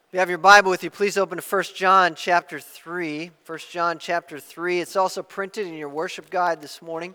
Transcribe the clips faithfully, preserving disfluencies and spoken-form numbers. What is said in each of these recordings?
If you have your Bible with you, please open to First John chapter three. First John chapter three. It's also printed in your worship guide this morning.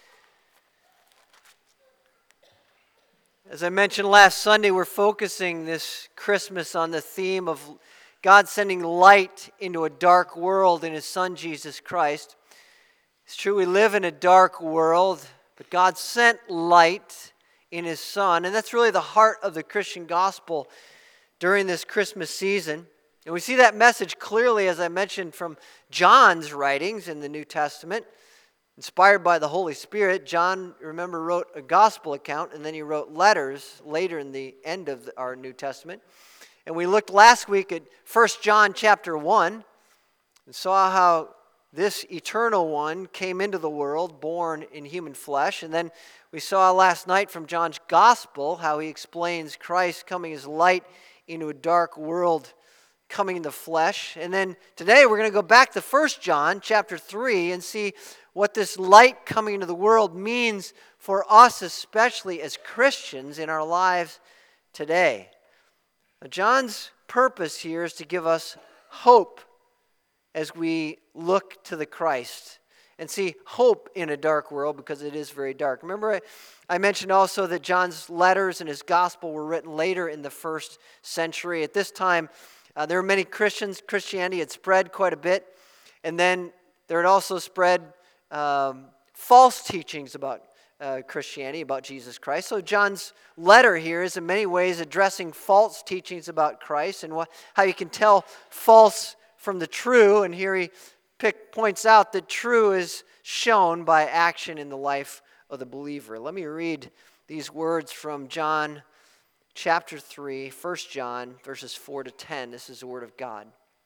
As I mentioned last Sunday, we're focusing this Christmas on the theme of God sending light into a dark world in His Son, Jesus Christ. It's true we live in a dark world, but God sent light in His Son, and that's really the heart of the Christian gospel during this Christmas season. And we see that message clearly, as I mentioned, from John's writings in the New Testament. Inspired by the Holy Spirit, John, remember, wrote a gospel account, and then he wrote letters later in the end of our New Testament. And we looked last week at First John chapter one and saw how this eternal one came into the world, born in human flesh. And then we saw last night from John's gospel how he explains Christ coming as light into a dark world, coming in the flesh. And then today we're going to go back to First John chapter three and see what this light coming into the world means for us, especially as Christians in our lives today. Now, John's purpose here is to give us hope as we look to the Christ and see hope in a dark world, because it is very dark. Remember, I, I mentioned also that John's letters and his gospel were written later in the first century. At this time, uh, there were many Christians. Christianity had spread quite a bit. And then there had also spread um, false teachings about uh, Christianity, about Jesus Christ. So John's letter here is in many ways addressing false teachings about Christ and what, how you can tell false from the true. And here he Pick points out that true is shown by action in the life of the believer. Let me read these words from John chapter three, First John, verses four to ten. This is the word of God.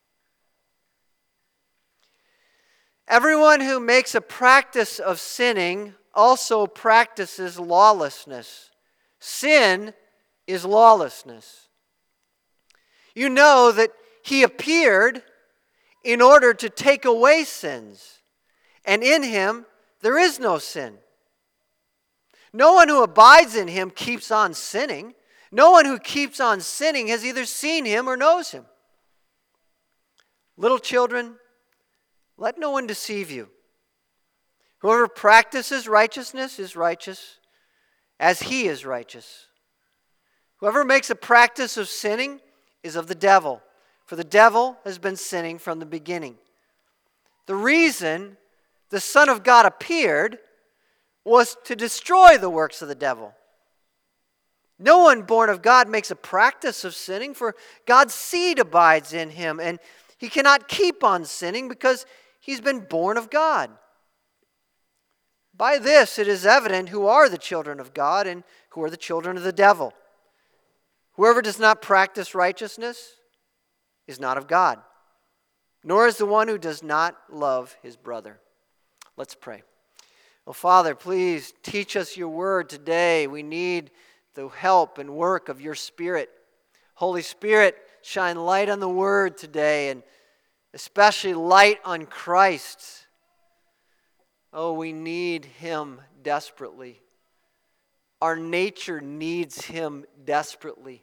Everyone who makes a practice of sinning also practices lawlessness. Sin is lawlessness. You know that He appeared in order to take away sins, and in Him there is no sin. No one who abides in Him keeps on sinning. No one who keeps on sinning has either seen Him or knows Him. Little children, let no one deceive you. Whoever practices righteousness is righteous, as He is righteous. Whoever makes a practice of sinning is of the devil, for the devil has been sinning from the beginning. The reason the Son of God appeared was to destroy the works of the devil. No one born of God makes a practice of sinning, for God's seed abides in him, and he cannot keep on sinning because he's been born of God. By this it is evident who are the children of God and who are the children of the devil. Whoever does not practice righteousness is not of God, nor is the one who does not love his brother. Let's pray. Well, Father, please teach us your word today. We need the help and work of your Spirit. Holy Spirit, shine light on the word today, and especially light on Christ. Oh, we need him desperately. Our nature needs him desperately.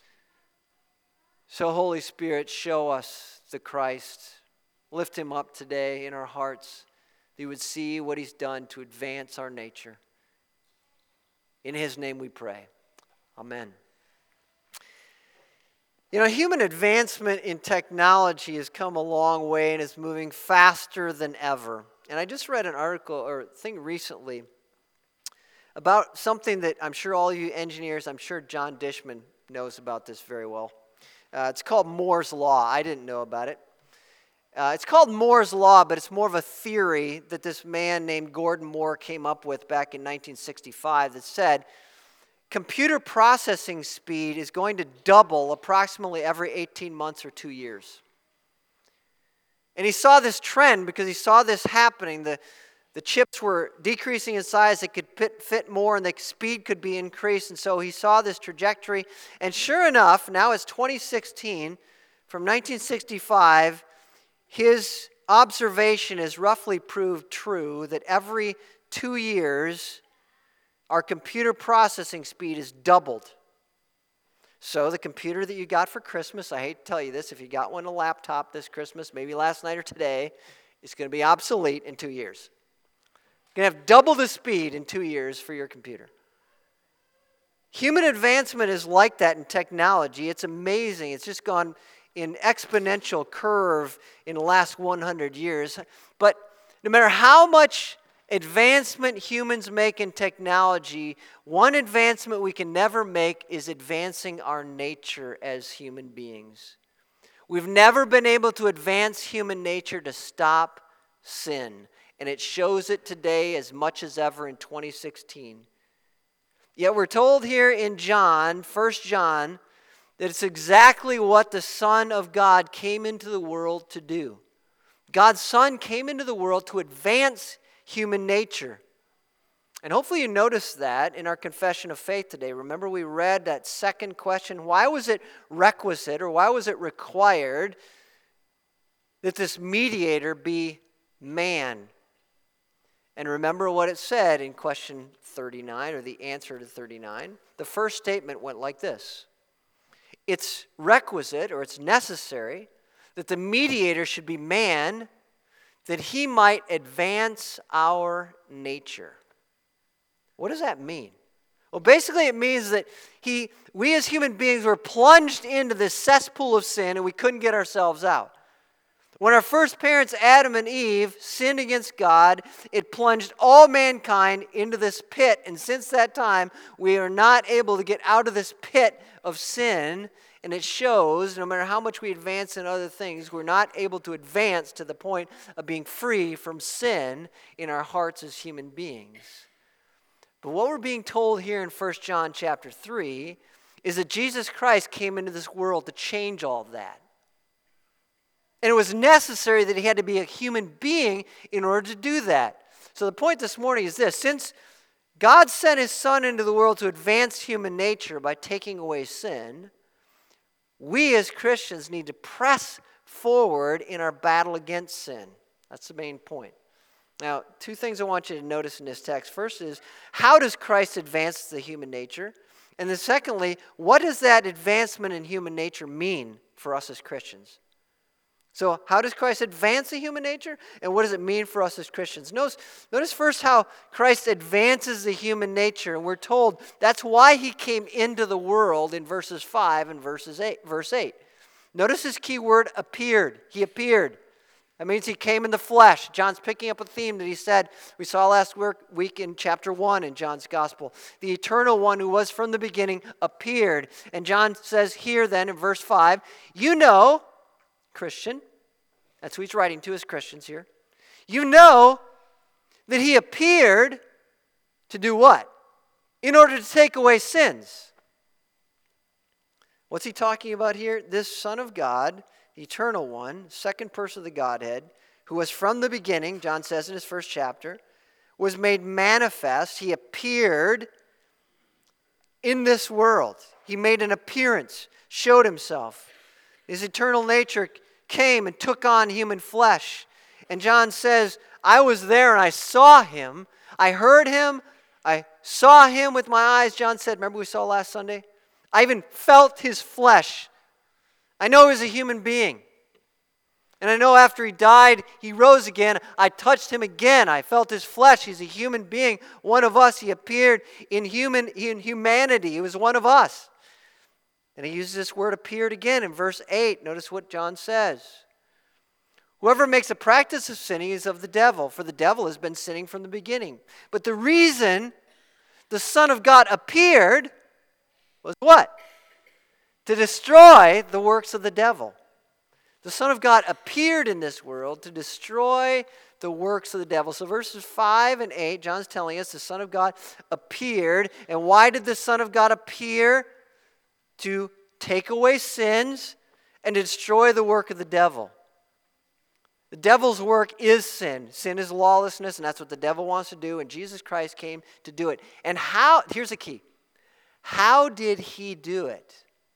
So, Holy Spirit, show us the Christ. Lift him up today in our hearts, that you would see what he's done to advance our nature. In his name we pray. Amen. You know, human advancement in technology has come a long way and is moving faster than ever. And I just read an article or thing recently about something that I'm sure all you engineers, I'm sure John Dishman knows about this very well. Uh, it's called Moore's Law. I didn't know about it. Uh, it's called Moore's Law, but it's more of a theory that this man named Gordon Moore came up with back in nineteen sixty-five that said computer processing speed is going to double approximately every eighteen months or two years. And he saw this trend because he saw this happening. The, the chips were decreasing in size. They could fit, fit more and the speed could be increased. And so he saw this trajectory. And sure enough, now it's twenty sixteen, from nineteen sixty-five, his observation has roughly proved true that every two years, our computer processing speed is doubled. So the computer that you got for Christmas, I hate to tell you this, if you got one, a laptop this Christmas, maybe last night or today, it's going to be obsolete in two years. You're going to have double the speed in two years for your computer. Human advancement is like that in technology. It's amazing. It's just gone in exponential curve in the last one hundred years. But no matter how much advancement humans make in technology, one advancement we can never make is advancing our nature as human beings. We've never been able to advance human nature to stop sin, and it shows it today as much as ever in twenty sixteen. Yet we're told here in John, First John, that it's exactly what the Son of God came into the world to do. God's Son came into the world to advance human nature. And hopefully you noticed that in our confession of faith today. Remember we read that second question, why was it requisite or why was it required that this mediator be man? And remember what it said in question thirty-nine, or the answer to thirty-nine. The first statement went like this. It's requisite, or it's necessary, that the mediator should be man, that he might advance our nature. What does that mean? Well, basically it means that he, we as human beings were plunged into this cesspool of sin and we couldn't get ourselves out. When our first parents, Adam and Eve, sinned against God, it plunged all mankind into this pit. And since that time, we are not able to get out of this pit of sin. And it shows, no matter how much we advance in other things, we're not able to advance to the point of being free from sin in our hearts as human beings. But what we're being told here in First John chapter three is that Jesus Christ came into this world to change all of that. And it was necessary that he had to be a human being in order to do that. So the point this morning is this. Since God sent his Son into the world to advance human nature by taking away sin, we as Christians need to press forward in our battle against sin. That's the main point. Now, two things I want you to notice in this text. First is, how does Christ advance the human nature? And then secondly, what does that advancement in human nature mean for us as Christians? So how does Christ advance the human nature? And what does it mean for us as Christians? Notice, notice first how Christ advances the human nature. And we're told that's why he came into the world in verses five and verses eight, verse eight. Notice his key word, appeared. He appeared. That means he came in the flesh. John's picking up a theme that he said, we saw last week in chapter one in John's gospel. The eternal one who was from the beginning appeared. And John says here then in verse five, you know, Christian, that's who he's writing to as Christians here. You know that he appeared to do what? In order to take away sins. What's he talking about here? This Son of God, the eternal one, second person of the Godhead, who was from the beginning, John says in his first chapter, was made manifest. He appeared in this world. He made an appearance, showed himself. His eternal nature came and took on human flesh. And John says, I was there and I saw him. I heard him. I saw him with my eyes. John said, remember we saw last Sunday? I even felt his flesh. I know he was a human being. And I know after he died, he rose again. I touched him again. I felt his flesh. He's a human being. One of us. He appeared in human in humanity. He was one of us. And he uses this word appeared again in verse eight. Notice what John says. Whoever makes a practice of sinning is of the devil, for the devil has been sinning from the beginning. But the reason the Son of God appeared was what? To destroy the works of the devil. The Son of God appeared in this world to destroy the works of the devil. So verses five and eight, John's telling us the Son of God appeared. And why did the Son of God appear? To take away sins and to destroy the work of the devil. The devil's work is sin. Sin is lawlessness, and that's what the devil wants to do, and Jesus Christ came to do it. And how, here's the key. How did he do it?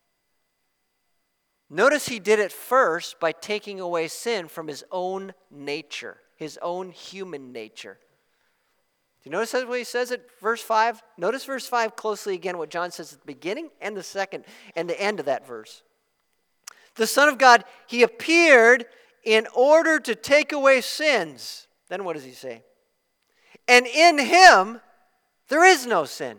Notice he did it first by taking away sin from his own nature, his own human nature. You notice what he says at verse five? Notice verse five closely again, what John says at the beginning and the second and the end of that verse. The Son of God, he appeared in order to take away sins. Then what does he say? And in him, there is no sin.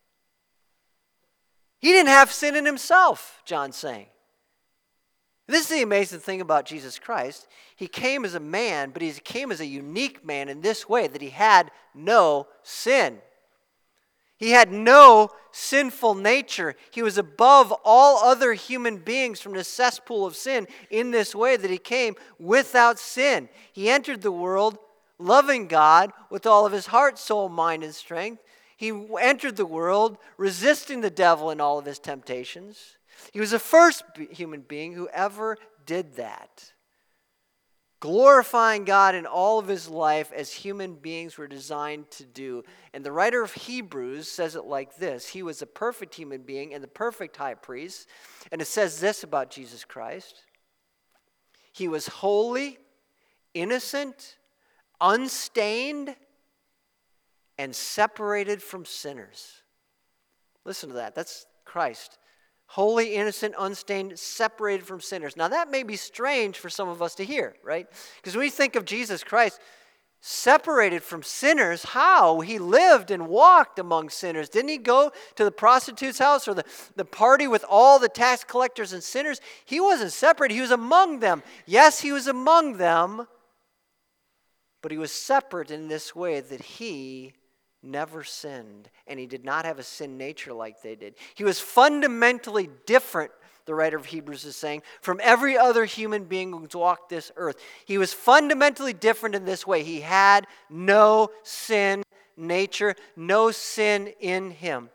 He didn't have sin in himself, John's saying. This is the amazing thing about Jesus Christ. He came as a man, but he came as a unique man in this way, that he had no sin. He had no sinful nature. He was above all other human beings from the cesspool of sin in this way, that he came without sin. He entered the world loving God with all of his heart, soul, mind, and strength. He entered the world resisting the devil in all of his temptations. He was the first human being who ever did that, glorifying God in all of his life as human beings were designed to do. And the writer of Hebrews says it like this: he was a perfect human being and the perfect high priest. And it says this about Jesus Christ: he was holy, innocent, unstained, and separated from sinners. Listen to that. That's Christ. Holy, innocent, unstained, separated from sinners. Now that may be strange for some of us to hear, right? Because when we think of Jesus Christ separated from sinners, how? He lived and walked among sinners. Didn't he go to the prostitute's house or the, the party with all the tax collectors and sinners? He wasn't separate. He was among them. Yes, he was among them, but he was separate in this way, that he never sinned, and he did not have a sin nature like they did. He was fundamentally different, the writer of Hebrews is saying, from every other human being who's walked this earth. He was fundamentally different in this way. He had no sin nature, no sin in him.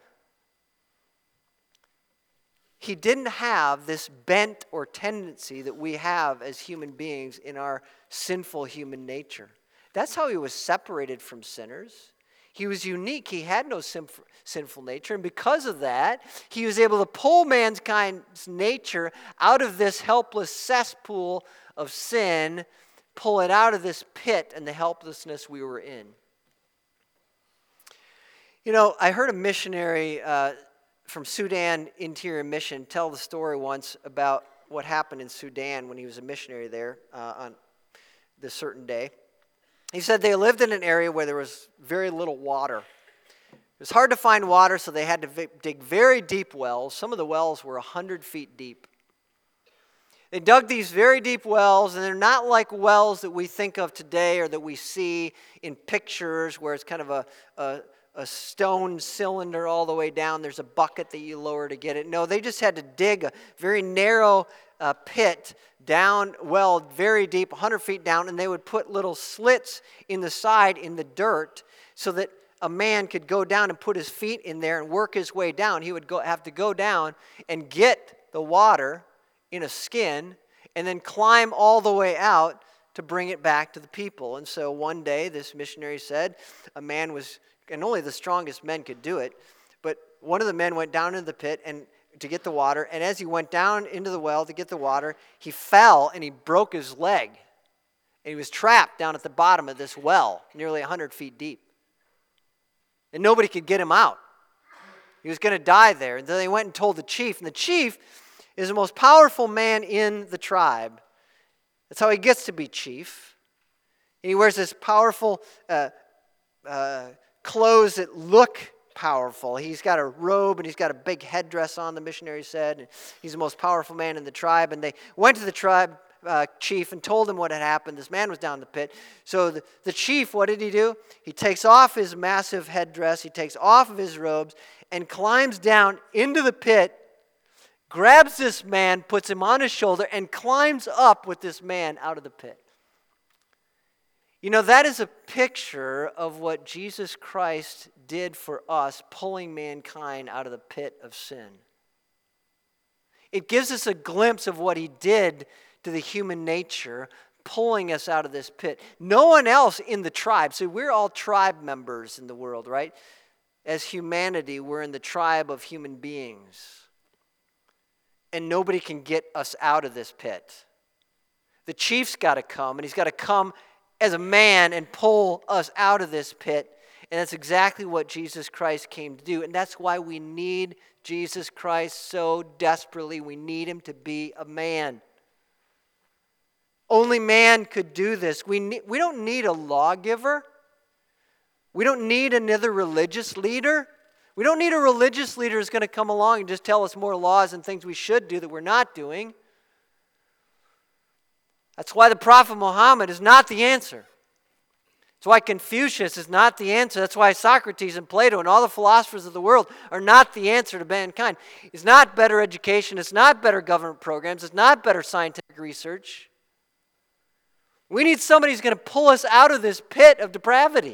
He didn't have this bent or tendency that we have as human beings in our sinful human nature. That's how he was separated from sinners. He was unique. He had no sinf- sinful nature. And because of that, he was able to pull mankind's nature out of this helpless cesspool of sin, pull it out of this pit and the helplessness we were in. You know, I heard a missionary uh, from Sudan Interior Mission tell the story once about what happened in Sudan when he was a missionary there uh, on this certain day. He said they lived in an area where there was very little water. It was hard to find water, so they had to v- dig very deep wells. Some of the wells were one hundred feet deep. They dug these very deep wells, and they're not like wells that we think of today or that we see in pictures where it's kind of a, a, a stone cylinder all the way down. There's a bucket that you lower to get it. No, they just had to dig a very narrow uh, pit down, well, very deep, one hundred feet down, and they would put little slits in the side in the dirt so that a man could go down and put his feet in there and work his way down. He would go, have to go down and get the water in a skin and then climb all the way out to bring it back to the people. And so one day, this missionary said, a man was, and only the strongest men could do it, but one of the men went down into the pit and to get the water, and as he went down into the well to get the water, he fell and he broke his leg. And he was trapped down at the bottom of this well, nearly one hundred feet deep. And nobody could get him out. He was going to die there. And then they went and told the chief, and the chief is the most powerful man in the tribe. That's how he gets to be chief. And he wears this powerful uh, uh, clothes that look powerful. He's got a robe and he's got a big headdress on, the missionary said. And he's the most powerful man in the tribe. And they went to the tribe uh, chief and told him what had happened. This man was down in the pit. So the, the chief, what did he do? He takes off his massive headdress, he takes off of his robes, and climbs down into the pit, grabs this man, puts him on his shoulder, and climbs up with this man out of the pit. You know, that is a picture of what Jesus Christ did for us, pulling mankind out of the pit of sin. It gives us a glimpse of what he did to the human nature, pulling us out of this pit. No one else in the tribe, so we're all tribe members in the world, right? As humanity, we're in the tribe of human beings. And nobody can get us out of this pit. The chief's got to come, and he's got to come as a man and pull us out of this pit. And that's exactly what Jesus Christ came to do. And that's why we need Jesus Christ so desperately. We need him to be a man. Only man could do this. We, need, we don't need a lawgiver. We don't need another religious leader. We don't need a religious leader who's going to come along and just tell us more laws and things we should do that we're not doing. That's why the Prophet Muhammad is not the answer. That's why Confucius is not the answer. That's why Socrates and Plato and all the philosophers of the world are not the answer to mankind. It's not better education. It's not better government programs. It's not better scientific research. We need somebody who's going to pull us out of this pit of depravity.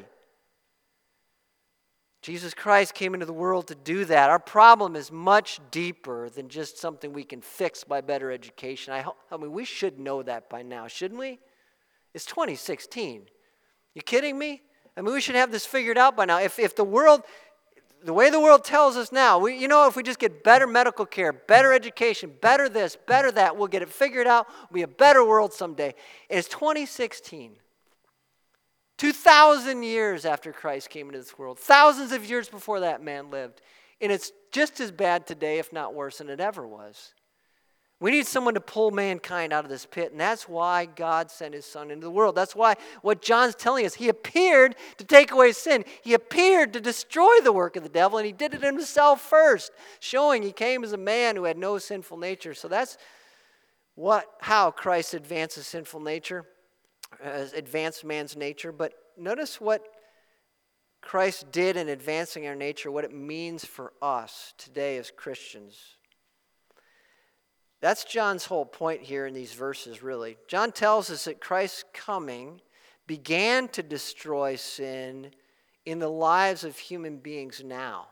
Jesus Christ came into the world to do that. Our problem is much deeper than just something we can fix by better education. I, I mean, we should know that by now, shouldn't we? It's twenty sixteen. You kidding me? I mean, we should have this figured out by now. If if the world, the way the world tells us now, we, you know, if we just get better medical care, better education, better this, better that, we'll get it figured out. We'll be a better world someday. And it's twenty sixteen. two thousand years after Christ came into this world. Thousands of years before that man lived. And it's just as bad today, if not worse, than it ever was. We need someone to pull mankind out of this pit, and that's why God sent his Son into the world. That's why what John's telling us, he appeared to take away sin. He appeared to destroy the work of the devil, and he did it himself first, showing he came as a man who had no sinful nature. So that's what how Christ advances sinful nature, uh, advanced man's nature. But notice what Christ did in advancing our nature, what it means for us today as Christians. That's John's whole point here in these verses, really. John tells us that Christ's coming began to destroy sin in the lives of human beings now.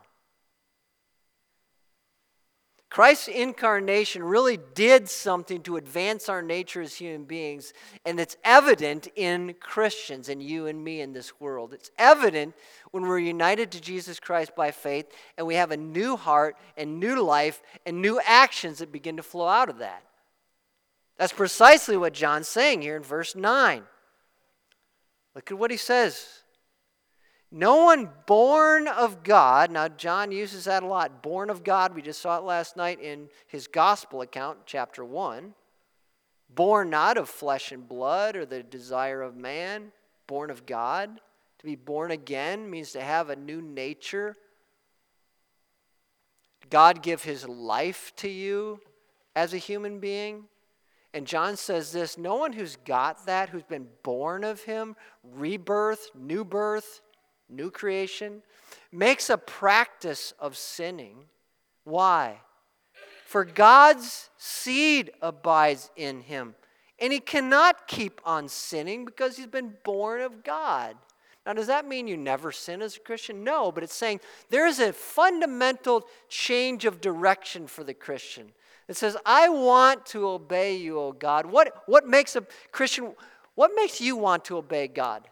Christ's incarnation really did something to advance our nature as human beings, and it's evident in Christians and you and me in this world. It's evident when we're united to Jesus Christ by faith and we have a new heart and new life and new actions that begin to flow out of that. That's precisely what John's saying here in verse nine. Look at what he says. No one born of God, now John uses that a lot, born of God, we just saw it last night in his gospel account, chapter one. Born not of flesh and blood or the desire of man, born of God. To be born again means to have a new nature. God give his life to you as a human being. And John says this, no one who's got that, who's been born of him, rebirth, new birth, new creation, makes a practice of sinning. Why? For God's seed abides in him, and he cannot keep on sinning because he's been born of God. Now, does that mean you never sin as a Christian? No, but it's saying there is a fundamental change of direction for the Christian. It says, I want to obey you, O God. What, what makes a Christian, what makes you want to obey God?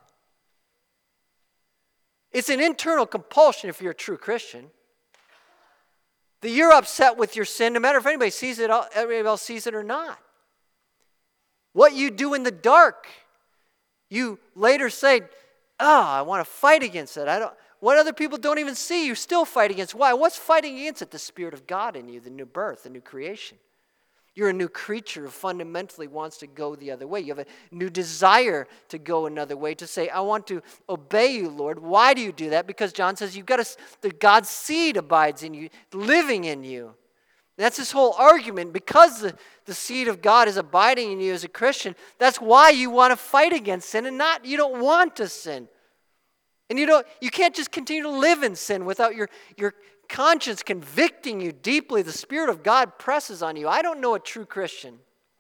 It's an internal compulsion if you're a true Christian. That you're upset with your sin, no matter if anybody sees it, everybody else sees it or not. What you do in the dark, you later say, oh, I want to fight against it. I don't. What other people don't even see, you still fight against. Why? What's fighting against it? The Spirit of God in you, the new birth, the new creation. You're a new creature who fundamentally wants to go the other way. You have a new desire to go another way, to say, I want to obey you, Lord. Why do you do that? Because John says you've got to, that God's seed abides in you, living in you. That's his whole argument. Because the, the seed of God is abiding in you as a Christian, that's why you want to fight against sin and not, you don't want to sin. And you don't, you can't just continue to live in sin without your, your conscience convicting you deeply. The Spirit of God presses on you. I don't know a true Christian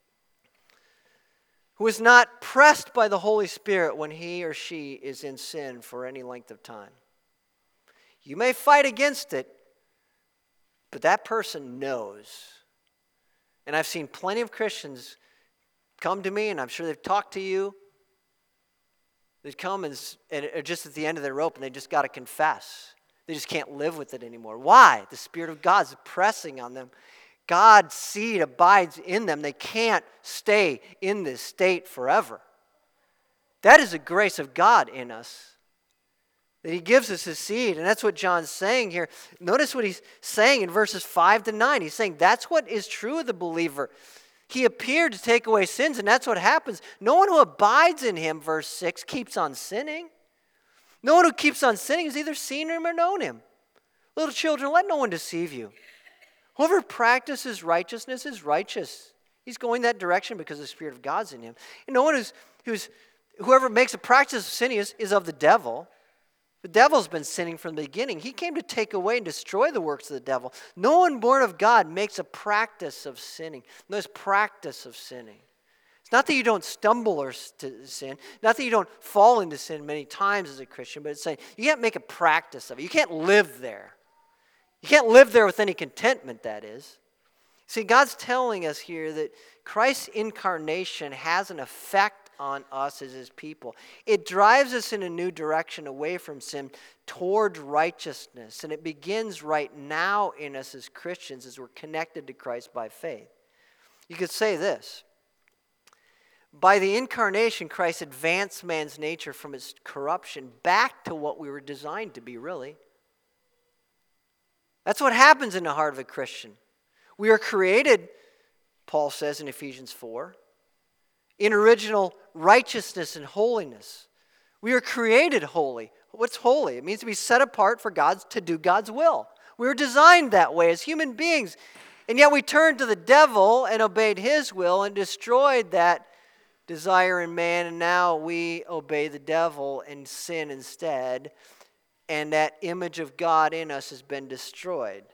who is not pressed by the Holy Spirit when he or she is in sin for any length of time. You may fight against it, but that person knows. And I've seen plenty of Christians come to me, and I'm sure they've talked to you. They come and, and are just at the end of their rope, and they just got to confess. They just can't live with it anymore. Why? The Spirit of God is pressing on them. God's seed abides in them. They can't stay in this state forever. That is the grace of God in us. That he gives us his seed. And that's what John's saying here. Notice what he's saying in verses five to nine. He's saying that's what is true of the believer. He appeared to take away sins, and that's what happens. No one who abides in him, verse six, keeps on sinning. No one who keeps on sinning has either seen him or known him. Little children, let no one deceive you. Whoever practices righteousness is righteous. He's going that direction because the Spirit of God's in him. And no one who's, who's whoever makes a practice of sinning is, is of the devil. The devil's been sinning from the beginning. He came to take away and destroy the works of the devil. No one born of God makes a practice of sinning. No, it's practice of sinning. It's not that you don't stumble or to sin, not that you don't fall into sin many times as a Christian, but it's saying you can't make a practice of it. You can't live there. You can't live there with any contentment, that is. See, God's telling us here that Christ's incarnation has an effect on us as his people. It drives us in a new direction away from sin toward righteousness. And it begins right now in us as Christians as we're connected to Christ by faith. You could say this. By the incarnation, Christ advanced man's nature from its corruption back to what we were designed to be, really. That's what happens in the heart of a Christian. We are created, Paul says in Ephesians four, in original righteousness and holiness. We are created holy. What's holy? It means to be set apart for God, to do God's will. We were designed that way as human beings. And yet we turned to the devil and obeyed his will and destroyed that desire in man. And now we obey the devil and sin instead. And that image of God in us has been destroyed.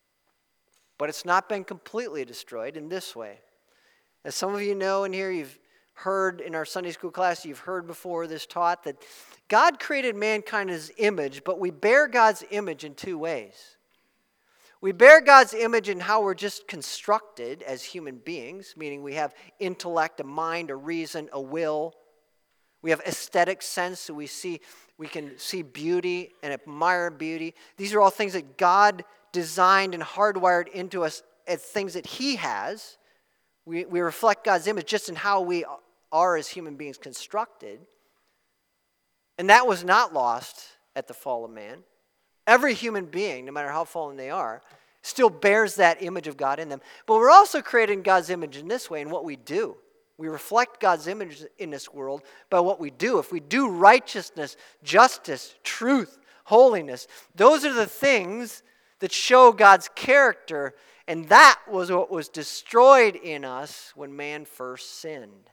But it's not been completely destroyed in this way. As some of you know in here, you've heard in our Sunday school class, you've heard before this taught that God created mankind in his image, but we bear God's image in two ways. We bear God's image in how we're just constructed as human beings, meaning we have intellect, a mind, a reason, a will. We have aesthetic sense, so we see we can see beauty and admire beauty. These are all things that God designed and hardwired into us as things that he has. We, we reflect God's image just in how we are as human beings constructed. And that was not lost at the fall of man. Every human being, no matter how fallen they are, still bears that image of God in them. But we're also created in God's image in this way, in what we do. We reflect God's image in this world by what we do. If we do righteousness, justice, truth, holiness, those are the things that show God's character. And that was what was destroyed in us when man first sinned.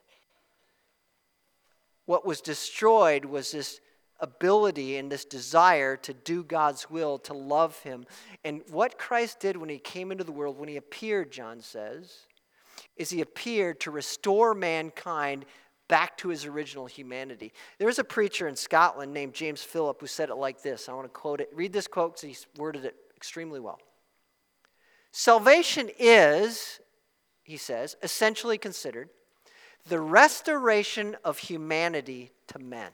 What was destroyed was this ability and this desire to do God's will, to love him. And what Christ did when he came into the world, when he appeared, John says, is he appeared to restore mankind back to his original humanity. There was a preacher in Scotland named James Phillip who said it like this. I want to quote it. Read this quote because he worded it extremely well. Salvation is, he says, essentially considered the restoration of humanity to men.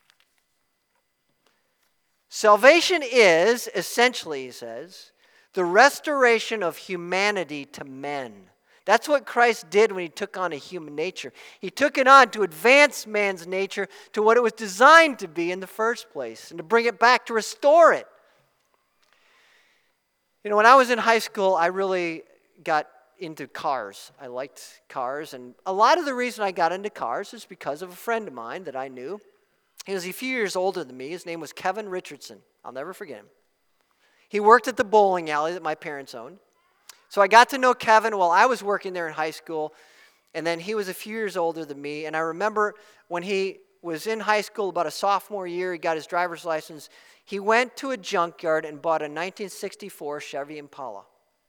Salvation is, essentially, he says, the restoration of humanity to men. That's what Christ did when he took on a human nature. He took it on to advance man's nature to what it was designed to be in the first place and to bring it back, to restore it. You know, when I was in high school, I really got into cars. I liked cars, and a lot of the reason I got into cars is because of a friend of mine that I knew. He was a few years older than me. His name was Kevin Richardson. I'll never forget him. He worked at the bowling alley that my parents owned. So I got to know Kevin while I was working there in high school, and then he was a few years older than me. And I remember when he was in high school, about a sophomore year, he got his driver's license. He went to a junkyard and bought a nineteen sixty-four Chevy Impala.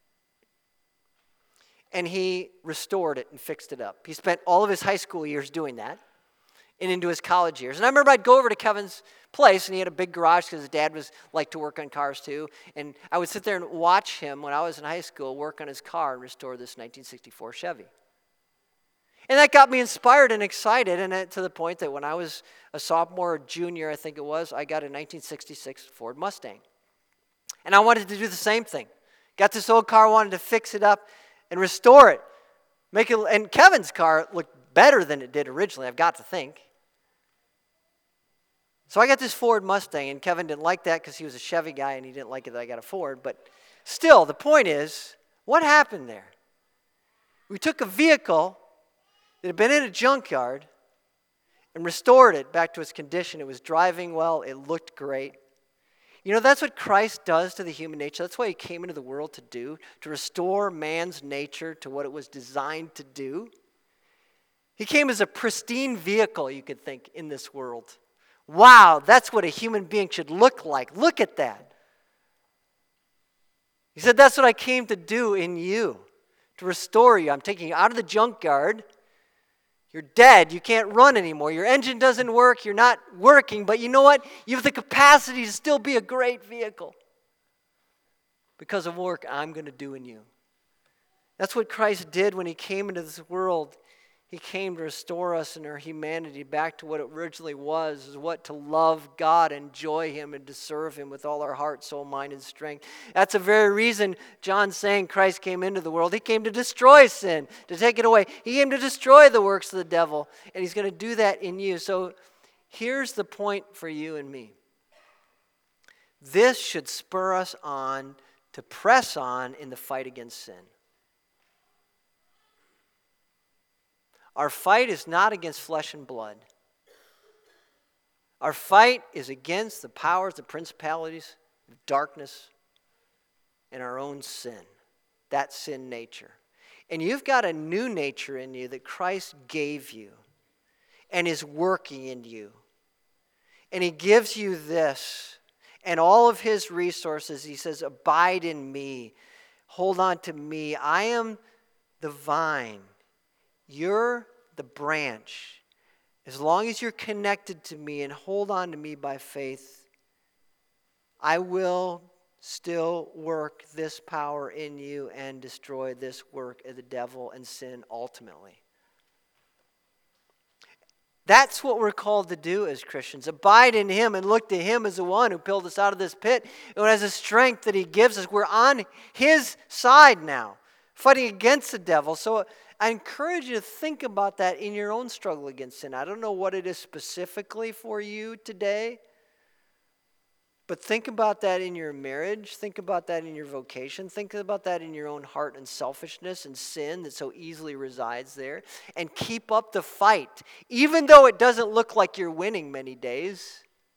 And he restored it and fixed it up. He spent all of his high school years doing that and into his college years. And I remember I'd go over to Kevin's place, and he had a big garage because his dad was liked to work on cars too. And I would sit there and watch him when I was in high school work on his car and restore this nineteen sixty-four Chevy. And that got me inspired and excited, and it, to the point that when I was a sophomore or junior, I think it was, I got a nineteen sixty-six Ford Mustang. And I wanted to do the same thing. Got this old car, wanted to fix it up and restore it. Make it, and Kevin's car looked better than it did originally, I've got to think. So I got this Ford Mustang, and Kevin didn't like that because he was a Chevy guy and he didn't like it that I got a Ford. But still, the point is, what happened there? We took a vehicle that had been in a junkyard and restored it back to its condition. It was driving well. It looked great. You know, that's what Christ does to the human nature. That's what he came into the world to do, to restore man's nature to what it was designed to do. He came as a pristine vehicle, you could think, in this world. Wow, that's what a human being should look like. Look at that. He said, that's what I came to do in you, to restore you. I'm taking you out of the junkyard. You're dead. You can't run anymore. Your engine doesn't work. You're not working. But you know what? You have the capacity to still be a great vehicle because of work I'm going to do in you. That's what Christ did when he came into this world. He came to restore us in our humanity back to what it originally was, is what to love God, enjoy him, and to serve him with all our heart, soul, mind, and strength. That's the very reason John's saying Christ came into the world. He came to destroy sin, to take it away. He came to destroy the works of the devil, and he's going to do that in you. So here's the point for you and me. This should spur us on to press on in the fight against sin. Our fight is not against flesh and blood. Our fight is against the powers, the principalities of darkness, and our own sin, that sin nature. And you've got a new nature in you that Christ gave you and is working in you. And he gives you this and all of his resources. He says, abide in me. Hold on to me. I am the vine. You're the branch. As long as you're connected to me and hold on to me by faith, I will still work this power in you and destroy this work of the devil and sin ultimately. That's what we're called to do as Christians. Abide in him and look to him as the one who pulled us out of this pit and has the strength that he gives us. We're on his side now, fighting against the devil. So I encourage you to think about that in your own struggle against sin. I don't know what it is specifically for you today, but think about that in your marriage. Think about that in your vocation. Think about that in your own heart and selfishness and sin that so easily resides there. And keep up the fight. Even though it doesn't look like you're winning many days,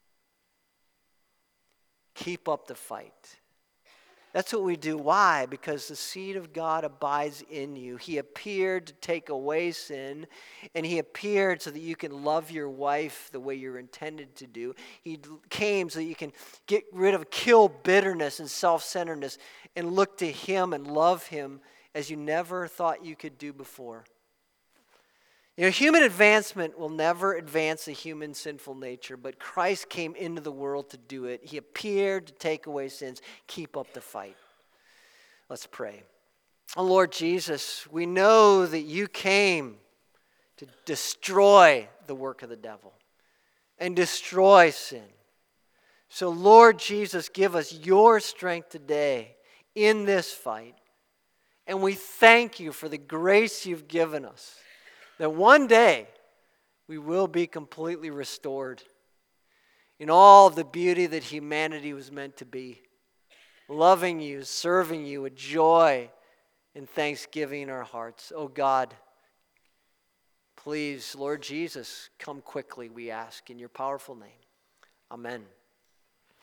keep up the fight. That's what we do. Why? Because the seed of God abides in you. He appeared to take away sin, and he appeared so that you can love your wife the way you're intended to do. He came so that you can get rid of, kill bitterness and self-centeredness and look to him and love him as you never thought you could do before. You know, human advancement will never advance the human sinful nature, but Christ came into the world to do it. He appeared to take away sins. Keep up the fight. Let's pray. Oh, Lord Jesus, we know that you came to destroy the work of the devil and destroy sin. So, Lord Jesus, give us your strength today in this fight. And we thank you for the grace you've given us, that one day we will be completely restored in all the beauty that humanity was meant to be. Loving you, serving you with joy and thanksgiving in our hearts. Oh God, please, Lord Jesus, come quickly, we ask, in your powerful name. Amen.